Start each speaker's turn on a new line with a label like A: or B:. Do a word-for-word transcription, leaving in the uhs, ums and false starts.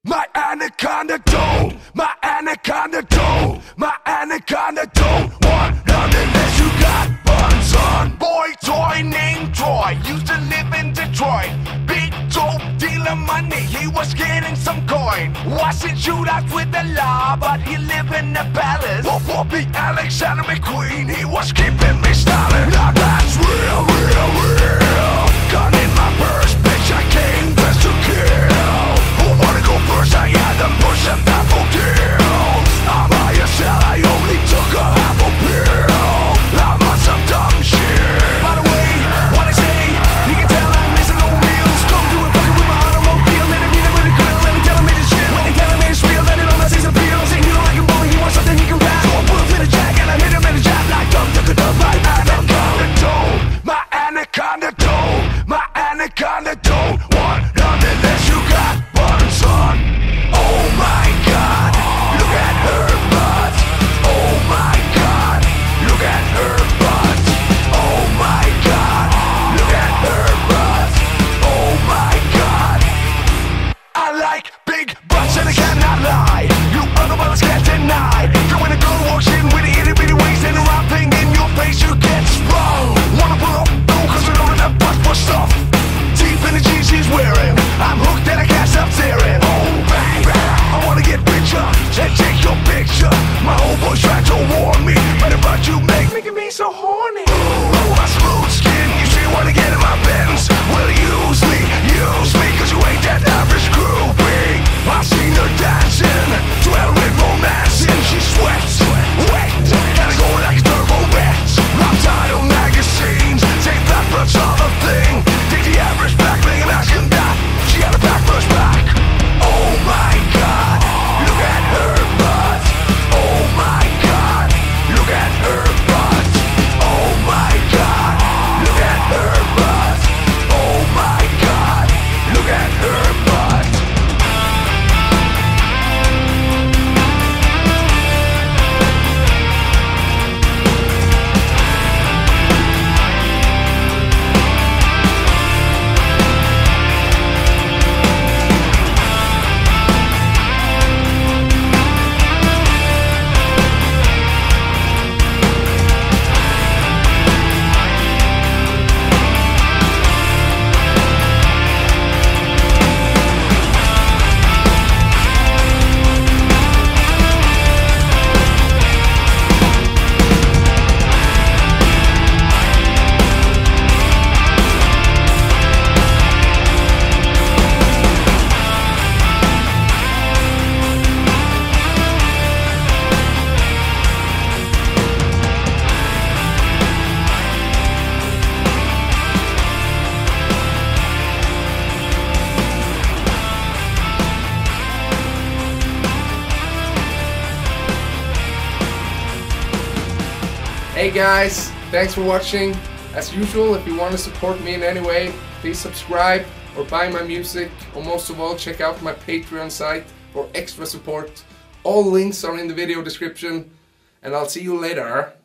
A: My anaconda don't, my anaconda don't, my anaconda don't want none unless you got buns on. Boy toy named Troy, used to live in Detroit. Big dope dealer money, he was getting some coin. Wasn't shootouts with the law, but he lived in the palace. Wolf Whoopie Alexander McQueen, he was keeping me styling. Now that's real, real, real. Gun in my purse, bitch, I came dressed to kill. Who wanna go first? I had them push and baffle deals. I'm by a cell, I only took a half a pill. I'm on some dumb shit. By the way, what I say, you can tell I'm missing no meals. Come to a fucking with my automobile, let it be there with a grill. Let me tell him it's shit. When they tell him it's real, then it all has his appeal. Saying you don't like him, boy, he wants something he can rap. So I put him in a jack and I hit him in a jab like dumb, took a dumb, my anaconda don't, my anaconda don't, my anaconda don't want none unless you got buns on. Oh my God, look at her butt. Oh my God, look at her butt. Oh my God, look at her butt. Oh my God. I like big butts and I cannot lie. You other brothers can't deny. So when a girl walks in with the itty bitty waist and a round thing in your face, you get sprung. Wanna pull up, go cause you know that that butt for stuff. Deep in the jeans she's wearing, I'm hooked and I can't stop staring. Oh baby, I wanna get richer and take your picture. My homeboys tried to warn me, but about you make making me so horny. Oh, my smooth skin, you see wanna get in my Benz. Well, use me, use me, cause you ain't that average groupie. I've seen her dancing, dwell with romancing. She sweats, wet, gotta go like a turbo vet. I'm tired of magazines, take that blood's all a thing. Take the average back, and ask him that. She got a back brush back. Oh my God, look at her butt. Oh my God, look at her butt. Oh my God, look at her butt. Oh my God, look at her butt.
B: Hey guys, thanks for watching. As usual, if you want to support me in any way, please subscribe or buy my music, or most of all check out my Patreon site for extra support. All links are in the video description, and I'll see you later.